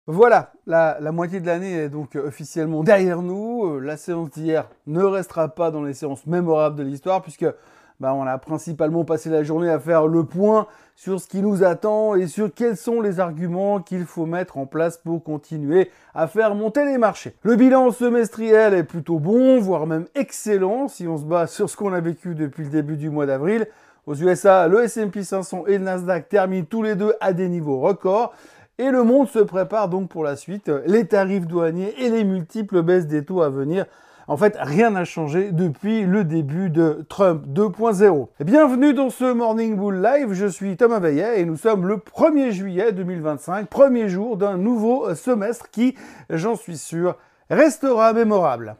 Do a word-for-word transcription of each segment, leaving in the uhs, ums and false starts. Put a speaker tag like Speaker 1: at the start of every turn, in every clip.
Speaker 1: Voilà, la, la moitié de l'année est donc euh, officiellement derrière nous. Euh, La séance d'hier ne restera pas dans les séances mémorables de l'histoire puisque bah, on a principalement passé la journée à faire le point sur ce qui nous attend et sur quels sont les arguments qu'il faut mettre en place pour continuer à faire monter les marchés. Le bilan semestriel est plutôt bon, voire même excellent si on se base sur ce qu'on a vécu depuis le début du mois d'avril. Aux U S A, le S and P cinq cents et le Nasdaq terminent tous les deux à des niveaux records. Et le monde se prépare donc pour la suite, les tarifs douaniers et les multiples baisses des taux à venir. En fait, rien n'a changé depuis le début de Trump deux point zéro. Bienvenue dans ce Morning Bull Live, je suis Thomas Veillet et nous sommes le premier juillet deux mille vingt-cinq, premier jour d'un nouveau semestre qui, j'en suis sûr, restera mémorable.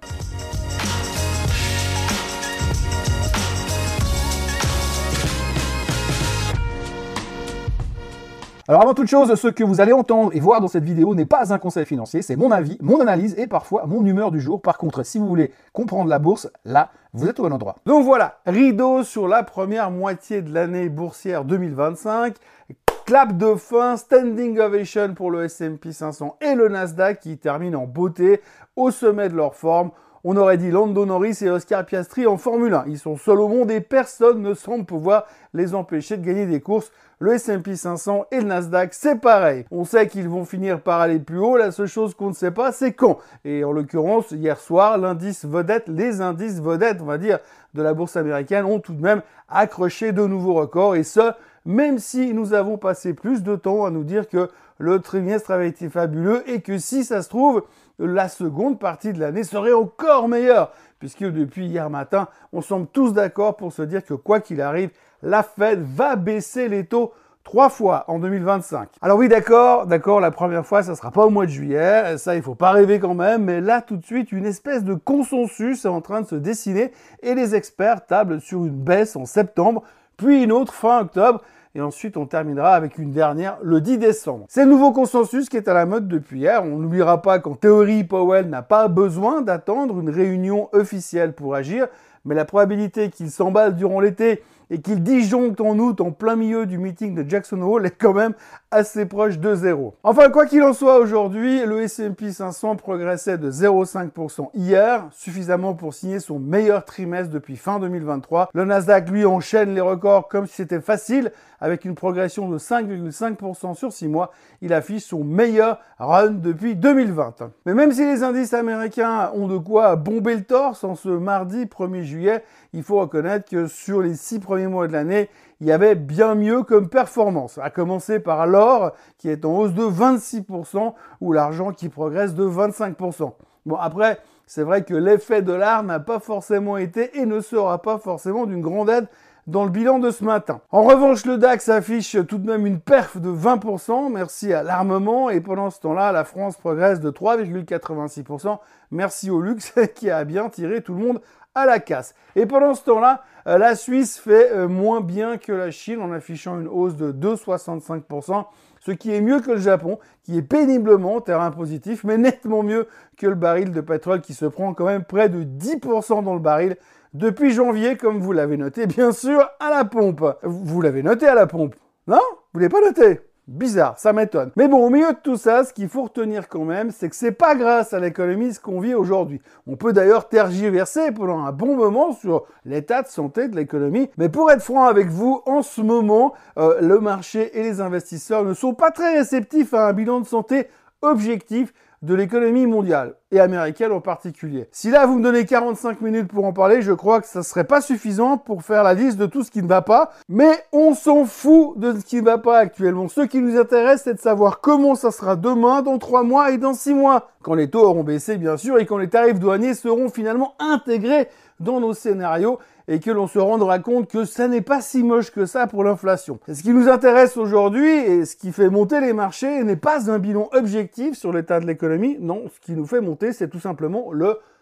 Speaker 1: Alors avant toute chose, ce que vous allez entendre et voir dans cette vidéo n'est pas un conseil financier, c'est mon avis, mon analyse et parfois mon humeur du jour. Par contre, si vous voulez comprendre la bourse, là, vous êtes au bon endroit. Donc voilà, rideau sur la première moitié de l'année boursière deux mille vingt-cinq. Clap de fin, standing ovation pour le S and P cinq cents et le Nasdaq qui terminent en beauté au sommet de leur forme. On aurait dit Lando Norris et Oscar Piastri en Formule un. Ils sont seuls au monde et personne ne semble pouvoir les empêcher de gagner des courses. Le S and P cinq cents et le Nasdaq, c'est pareil. On sait qu'ils vont finir par aller plus haut. La seule chose qu'on ne sait pas, c'est quand. Et en l'occurrence, hier soir, l'indice vedette, les indices vedettes, on va dire, de la bourse américaine ont tout de même accroché de nouveaux records. Et ce, même si nous avons passé plus de temps à nous dire que le trimestre avait été fabuleux et que si ça se trouve, la seconde partie de l'année serait encore meilleure. Puisque depuis hier matin, on semble tous d'accord pour se dire que quoi qu'il arrive, la Fed va baisser les taux trois fois en deux mille vingt-cinq. Alors oui, d'accord, d'accord, la première fois, ça sera pas au mois de juillet, ça, il faut pas rêver quand même, mais là, tout de suite, une espèce de consensus est en train de se dessiner et les experts tablent sur une baisse en septembre, puis une autre fin octobre, et ensuite on terminera avec une dernière le dix décembre. C'est le nouveau consensus qui est à la mode depuis hier. On n'oubliera pas qu'en théorie, Powell n'a pas besoin d'attendre une réunion officielle pour agir, mais la probabilité qu'il s'emballe durant l'été et qu'il disjoncte en août en plein milieu du meeting de Jackson Hole est quand même assez proche de zéro. Enfin, quoi qu'il en soit, aujourd'hui, le S and P cinq cents progressait de zéro virgule cinq pour cent hier, suffisamment pour signer son meilleur trimestre depuis fin deux mille vingt-trois. Le Nasdaq, lui, enchaîne les records comme si c'était facile, avec une progression de cinq virgule cinq pour cent sur six mois. Il affiche son meilleur run depuis deux mille vingt. Mais même si les indices américains ont de quoi bomber le torse en ce mardi premier juillet, il faut reconnaître que sur les six premiers mois de l'année, il y avait bien mieux comme performance. À commencer par l'or, qui est en hausse de vingt-six pour cent, ou l'argent qui progresse de vingt-cinq pour cent. Bon, après, c'est vrai que l'effet dollar n'a pas forcément été et ne sera pas forcément d'une grande aide dans le bilan de ce matin. En revanche, le DAX affiche tout de même une perf de vingt pour cent, merci à l'armement, et pendant ce temps-là, la France progresse de trois virgule quatre-vingt-six pour cent, merci au luxe qui a bien tiré tout le monde à la casse. Et pendant ce temps-là, la Suisse fait moins bien que la Chine en affichant une hausse de deux virgule soixante-cinq pour cent, ce qui est mieux que le Japon, qui est péniblement terrain positif, mais nettement mieux que le baril de pétrole qui se prend quand même près de dix pour cent dans le baril depuis janvier, comme vous l'avez noté, bien sûr, à la pompe. Vous l'avez noté à la pompe, non? Vous l'avez pas noté? Bizarre, ça m'étonne. Mais bon, au milieu de tout ça, ce qu'il faut retenir quand même, c'est que c'est pas grâce à l'économie ce qu'on vit aujourd'hui. On peut d'ailleurs tergiverser pendant un bon moment sur l'état de santé de l'économie. Mais pour être franc avec vous, en ce moment, euh, le marché et les investisseurs ne sont pas très réceptifs à un bilan de santé objectif de l'économie mondiale, et américaine en particulier. Si là, vous me donnez quarante-cinq minutes pour en parler, je crois que ça serait pas suffisant pour faire la liste de tout ce qui ne va pas, mais on s'en fout de ce qui ne va pas actuellement. Ce qui nous intéresse, c'est de savoir comment ça sera demain, dans trois mois et dans six mois, quand les taux auront baissé, bien sûr, et quand les tarifs douaniers seront finalement intégrés dans nos scénarios, et que l'on se rendra compte que ça n'est pas si moche que ça pour l'inflation. Ce qui nous intéresse aujourd'hui et ce qui fait monter les marchés n'est pas un bilan objectif sur l'état de l'économie. Non, ce qui nous fait monter, c'est tout simplement le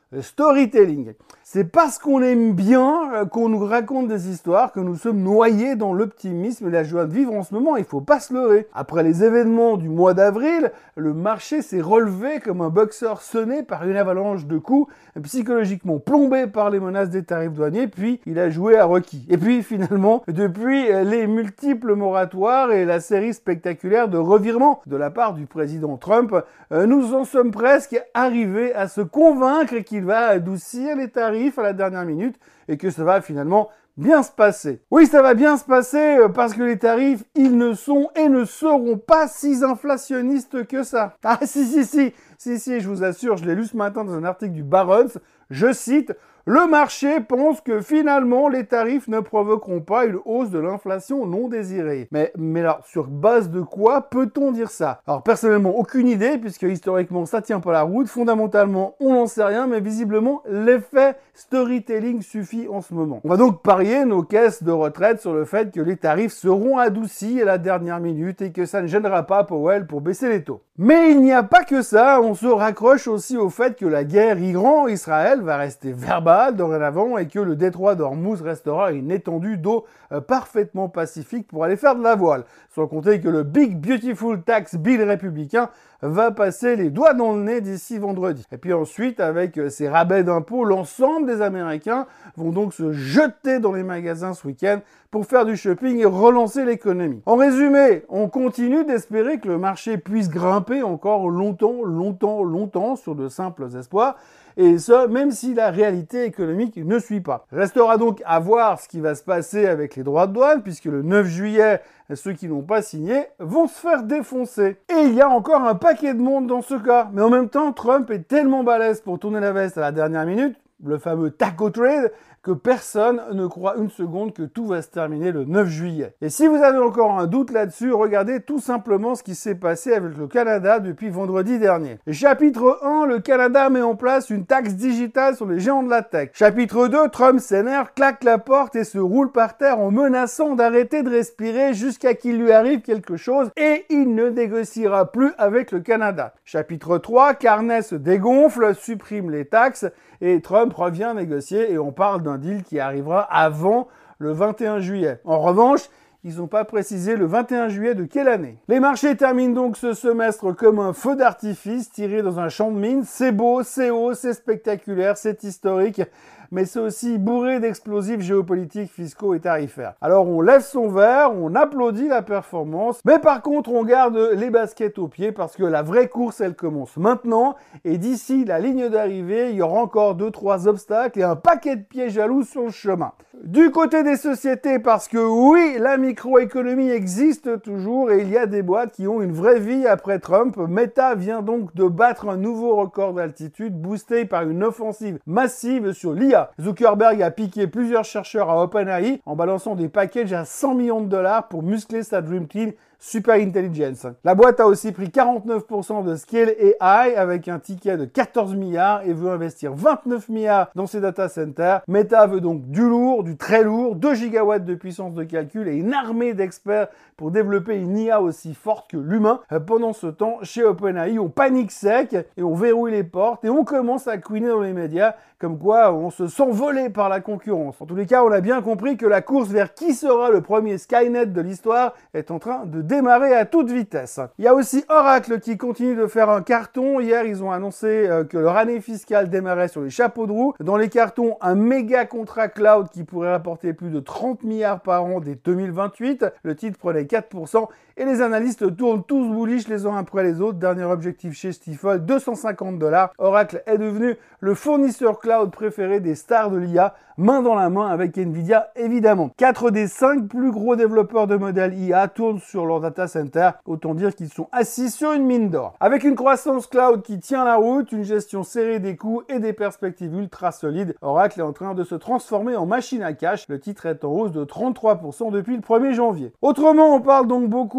Speaker 1: storytelling. C'est parce qu'on aime bien qu'on nous raconte des histoires que nous sommes noyés dans l'optimisme et la joie de vivre en ce moment. Il faut pas se leurrer. Après les événements du mois d'avril, le marché s'est relevé comme un boxeur sonné par une avalanche de coups, psychologiquement plombé par les menaces des tarifs douaniers, puis il a joué à Rocky. Et puis finalement, depuis les multiples moratoires et la série spectaculaire de revirements de la part du président Trump, nous en sommes presque arrivés à se convaincre qu'il va adoucir les tarifs à la dernière minute et que ça va finalement bien se passer. Oui, ça va bien se passer parce que les tarifs, ils ne sont et ne seront pas si inflationnistes que ça. Ah si, si, si, si, si, je vous assure, je l'ai lu ce matin dans un article du Barron's, je cite: le marché pense que finalement les tarifs ne provoqueront pas une hausse de l'inflation non désirée. Mais, mais alors, sur base de quoi peut-on dire ça? Alors personnellement, aucune idée, puisque historiquement ça tient pas la route. Fondamentalement, on n'en sait rien, mais visiblement l'effet storytelling suffit en ce moment. On va donc parier nos caisses de retraite sur le fait que les tarifs seront adoucis à la dernière minute et que ça ne gênera pas Powell pour baisser les taux. Mais il n'y a pas que ça, on se raccroche aussi au fait que la guerre Iran-Israël va rester verbale dorénavant et que le détroit d'Ormuz restera une étendue d'eau euh, parfaitement pacifique pour aller faire de la voile. Sans compter que le Big Beautiful Tax Bill républicain va passer les doigts dans le nez d'ici vendredi. Et puis ensuite, avec ces rabais d'impôts, l'ensemble des Américains vont donc se jeter dans les magasins ce week-end pour faire du shopping et relancer l'économie. En résumé, on continue d'espérer que le marché puisse grimper encore longtemps, longtemps, longtemps sur de simples espoirs, et ce, même si la réalité économique ne suit pas. Restera donc à voir ce qui va se passer avec les droits de douane, puisque le neuf juillet, ceux qui n'ont pas signé vont se faire défoncer. Et il y a encore un paquet de monde dans ce cas. Mais en même temps, Trump est tellement balèze pour tourner la veste à la dernière minute, le fameux taco trade, que personne ne croit une seconde que tout va se terminer le neuf juillet. Et si vous avez encore un doute là-dessus, regardez tout simplement ce qui s'est passé avec le Canada depuis vendredi dernier. Chapitre un, le Canada met en place une taxe digitale sur les géants de la tech. Chapitre deux, Trump s'énerve, claque la porte et se roule par terre en menaçant d'arrêter de respirer jusqu'à qu'il lui arrive quelque chose et il ne négociera plus avec le Canada. Chapitre trois, Carney se dégonfle, supprime les taxes et Trump revient négocier et on parle d'un deal qui arrivera avant le vingt et un juillet. En revanche, ils n'ont pas précisé le vingt et un juillet de quelle année. Les marchés terminent donc ce semestre comme un feu d'artifice tiré dans un champ de mine. C'est beau, c'est haut, c'est spectaculaire, c'est historique, mais c'est aussi bourré d'explosifs géopolitiques, fiscaux et tarifaires. Alors on lève son verre, on applaudit la performance, mais par contre on garde les baskets aux pieds parce que la vraie course elle commence maintenant et d'ici la ligne d'arrivée, il y aura encore deux trois obstacles et un paquet de pieds jaloux sur le chemin. Du côté des sociétés, parce que oui, la microéconomie existe toujours et il y a des boîtes qui ont une vraie vie après Trump. Meta vient donc de battre un nouveau record d'altitude boosté par une offensive massive sur l'I A. Zuckerberg a piqué plusieurs chercheurs à OpenAI en balançant des packages à cent millions de dollars pour muscler sa Dream Team Super Intelligence. La boîte a aussi pris quarante-neuf pour cent de Scale A I avec un ticket de quatorze milliards et veut investir vingt-neuf milliards dans ses data centers. Meta veut donc du lourd, du très lourd, deux gigawatts de puissance de calcul et une armée d'experts pour développer une I A aussi forte que l'humain. Pendant ce temps, chez OpenAI, on panique sec et on verrouille les portes et on commence à couiner dans les médias comme quoi on se sent volé par la concurrence. En tous les cas, on a bien compris que la course vers qui sera le premier Skynet de l'histoire est en train de démarrer à toute vitesse. Il y a aussi Oracle qui continue de faire un carton. Hier, ils ont annoncé euh, que leur année fiscale démarrait sur les chapeaux de roue. Dans les cartons, un méga contrat cloud qui pourrait rapporter plus de trente milliards par an dès deux mille vingt-huit. Le titre prenait quatre pour cent et les analystes tournent tous bullish les uns après les autres. Dernier objectif chez Stifel, deux cent cinquante dollars. Oracle est devenu le fournisseur cloud préféré des stars de l'I A, main dans la main avec Nvidia évidemment. quatre des cinq plus gros développeurs de modèles I A tournent sur leur data center, autant dire qu'ils sont assis sur une mine d'or. Avec une croissance cloud qui tient la route, une gestion serrée des coûts et des perspectives ultra solides, Oracle est en train de se transformer en machine à cash. Le titre est en hausse de trente-trois pour cent depuis le premier janvier. Autrement, on parle donc beaucoup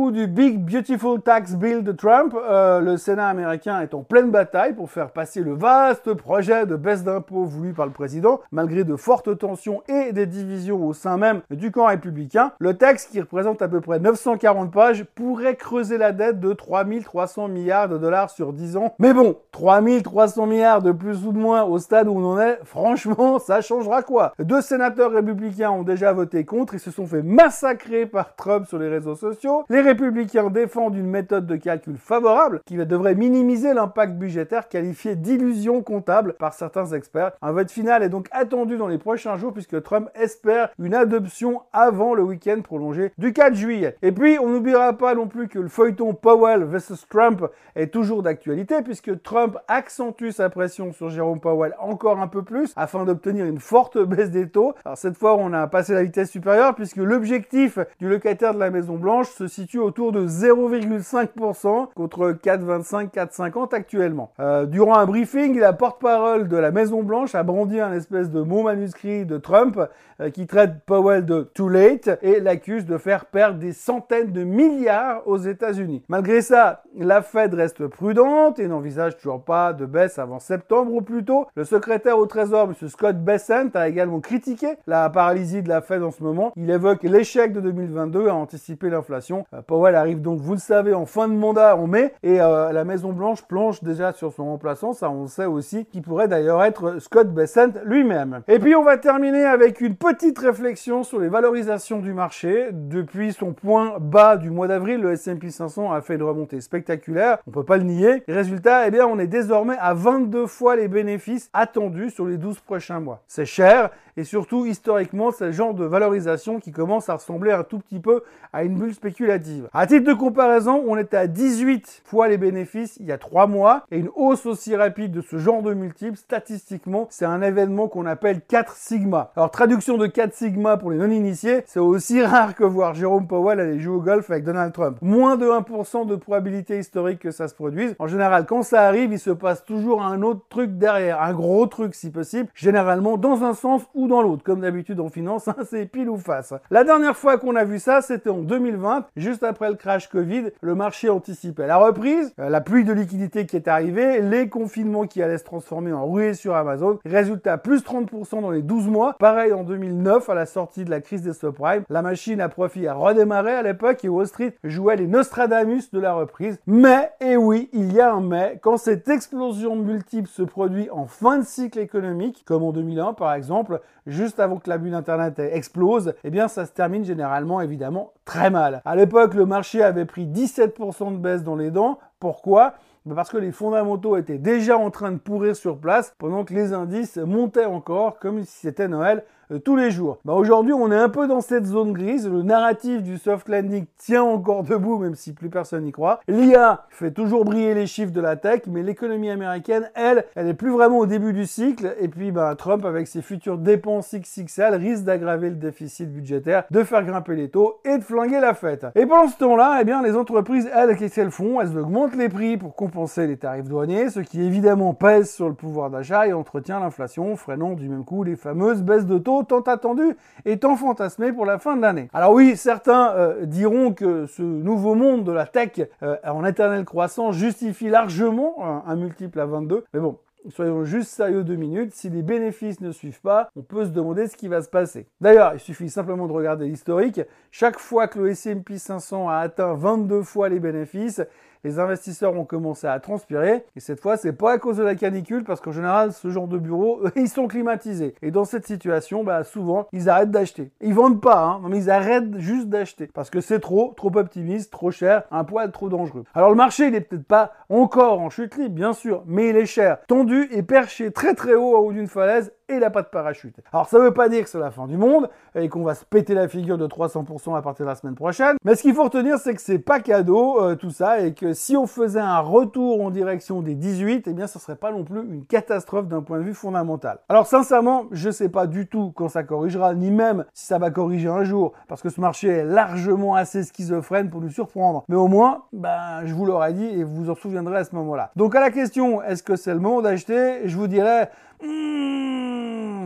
Speaker 1: coup du Big Beautiful Tax Bill de Trump, euh, le Sénat américain est en pleine bataille pour faire passer le vaste projet de baisse d'impôts voulu par le président, malgré de fortes tensions et des divisions au sein même du camp républicain. Le texte, qui représente à peu près neuf cent quarante pages, pourrait creuser la dette de trois mille trois cents milliards de dollars sur dix ans. Mais bon, trois mille trois cents milliards de plus ou de moins au stade où on en est, franchement, ça changera quoi? Deux sénateurs républicains ont déjà voté contre et se sont fait massacrer par Trump sur les réseaux sociaux. Les républicains défendent une méthode de calcul favorable qui devrait minimiser l'impact budgétaire qualifié d'illusion comptable par certains experts. Un vote final est donc attendu dans les prochains jours puisque Trump espère une adoption avant le week-end prolongé du quatre juillet. Et puis, on n'oubliera pas non plus que le feuilleton Powell versus Trump est toujours d'actualité puisque Trump accentue sa pression sur Jérôme Powell encore un peu plus afin d'obtenir une forte baisse des taux. Alors cette fois, on a passé la vitesse supérieure puisque l'objectif du locataire de la Maison-Blanche se situe autour de zéro virgule cinq pour cent contre quatre virgule vingt-cinq, quatre virgule cinquante actuellement. Euh, durant un briefing, la porte-parole de la Maison-Blanche a brandi un espèce de mot manuscrit de Trump euh, qui traite Powell de too late et l'accuse de faire perdre des centaines de milliards aux États-Unis. Malgré ça, la Fed reste prudente et n'envisage toujours pas de baisse avant septembre ou plus tôt. Le secrétaire au Trésor, M. Scott Bessent, a également critiqué la paralysie de la Fed en ce moment. Il évoque l'échec de deux mille vingt-deux à anticiper l'inflation. Euh, Powell arrive donc, vous le savez, en fin de mandat en mai et euh, la Maison-Blanche planche déjà sur son remplaçant. Ça, on sait aussi, qui pourrait d'ailleurs être Scott Bessent lui-même. Et puis, on va terminer avec une petite réflexion sur les valorisations du marché. Depuis son point bas du mois d'avril, le S and P cinq cents a fait une remontée spectaculaire. On peut pas le nier. Les résultats, eh bien, on est désormais à vingt-deux fois les bénéfices attendus sur les douze prochains mois. C'est cher et surtout, historiquement, c'est le genre de valorisation qui commence à ressembler un tout petit peu à une bulle spéculative. À titre de comparaison, on était à dix-huit fois les bénéfices il y a trois mois et une hausse aussi rapide de ce genre de multiples, statistiquement, c'est un événement qu'on appelle quatre sigma. Alors, traduction de quatre sigma pour les non-initiés, c'est aussi rare que voir Jérôme Powell aller jouer au golf avec Donald Trump. Moins de un pour cent de probabilité historique que ça se produise. En général, quand ça arrive, il se passe toujours un autre truc derrière, un gros truc si possible, généralement dans un sens ou dans l'autre. Comme d'habitude en finance, hein, c'est pile ou face. La dernière fois qu'on a vu ça, c'était en deux mille vingt, juste après le crash Covid. Le marché anticipait la reprise, euh, la pluie de liquidité qui est arrivée, les confinements qui allaient se transformer en ruée sur Amazon. Résultat, plus trente pour cent dans les douze mois. Pareil en deux mille neuf, à la sortie de la crise des subprimes. La machine à profit a redémarré à l'époque et Wall Street jouait les Nostradamus de la reprise. Mais, et oui, il y a un mais, quand cette explosion multiple se produit en fin de cycle économique, comme en deux mille un par exemple, juste avant que la bulle Internet explose, eh bien ça se termine généralement évidemment très mal. À l'époque, le marché avait pris dix-sept pour cent de baisse dans les dents. Pourquoi ? Parce que les fondamentaux étaient déjà en train de pourrir sur place pendant que les indices montaient encore comme si c'était Noël euh, tous les jours. Bah aujourd'hui, on est un peu dans cette zone grise. Le narratif du soft landing tient encore debout, même si plus personne n'y croit. L'I A fait toujours briller les chiffres de la tech, mais l'économie américaine, elle, elle est plus vraiment au début du cycle. Et puis, bah, Trump, avec ses futures dépenses X X L, risque d'aggraver le déficit budgétaire, de faire grimper les taux et de flinguer la fête. Et pendant ce temps-là, eh bien, les entreprises, elles, qu'est-ce qu'elles font? Elles augmentent les prix pour compenser les tarifs douaniers, ce qui évidemment pèse sur le pouvoir d'achat et entretient l'inflation, freinant du même coup les fameuses baisses de taux tant attendues et tant fantasmées pour la fin de l'année. Alors oui, certains euh, diront que ce nouveau monde de la tech euh, en éternelle croissance justifie largement un, un multiple à vingt-deux, mais bon, soyons juste sérieux deux minutes, si les bénéfices ne suivent pas, on peut se demander ce qui va se passer. D'ailleurs, il suffit simplement de regarder l'historique. Chaque fois que le S and P cinq cents a atteint vingt-deux fois les bénéfices, les investisseurs ont commencé à transpirer. Et cette fois, c'est pas à cause de la canicule, parce qu'en général, ce genre de bureaux, ils sont climatisés. Et dans cette situation, bah, souvent, ils arrêtent d'acheter. Ils vendent pas, hein, mais ils arrêtent juste d'acheter. Parce que c'est trop, trop optimiste, trop cher, un poil trop dangereux. Alors le marché, il est peut-être pas encore en chute libre, bien sûr, mais il est cher, tendu et perché très très haut en haut d'une falaise, et il n'a pas de parachute. Alors ça veut pas dire que c'est la fin du monde et qu'on va se péter la figure de trois cents pour cent à partir de la semaine prochaine, mais ce qu'il faut retenir, c'est que c'est pas cadeau euh, tout ça, et que si on faisait un retour en direction des dix-huit, eh bien ça serait pas non plus une catastrophe d'un point de vue fondamental. Alors sincèrement, je sais pas du tout quand ça corrigera, ni même si ça va corriger un jour, parce que ce marché est largement assez schizophrène pour nous surprendre. Mais au moins, ben, je vous l'aurais dit et vous vous en souviendrez à ce moment-là. Donc à la question, est-ce que c'est le moment d'acheter? Je vous dirais... Hmm,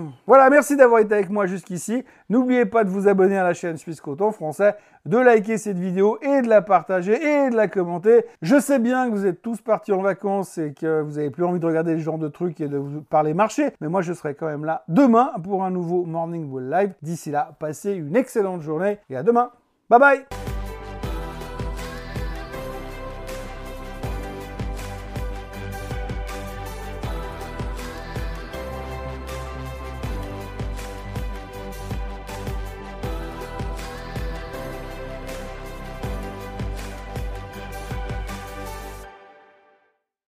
Speaker 1: Voilà, merci d'avoir été avec moi jusqu'ici. N'oubliez pas de vous abonner à la chaîne Suisse Coton Français, de liker cette vidéo et de la partager et de la commenter. Je sais bien que vous êtes tous partis en vacances et que vous n'avez plus envie de regarder ce genre de trucs et de vous parler marché, mais moi je serai quand même là demain pour un nouveau Morning Bull Live. D'ici là, passez une excellente journée et à demain. Bye bye!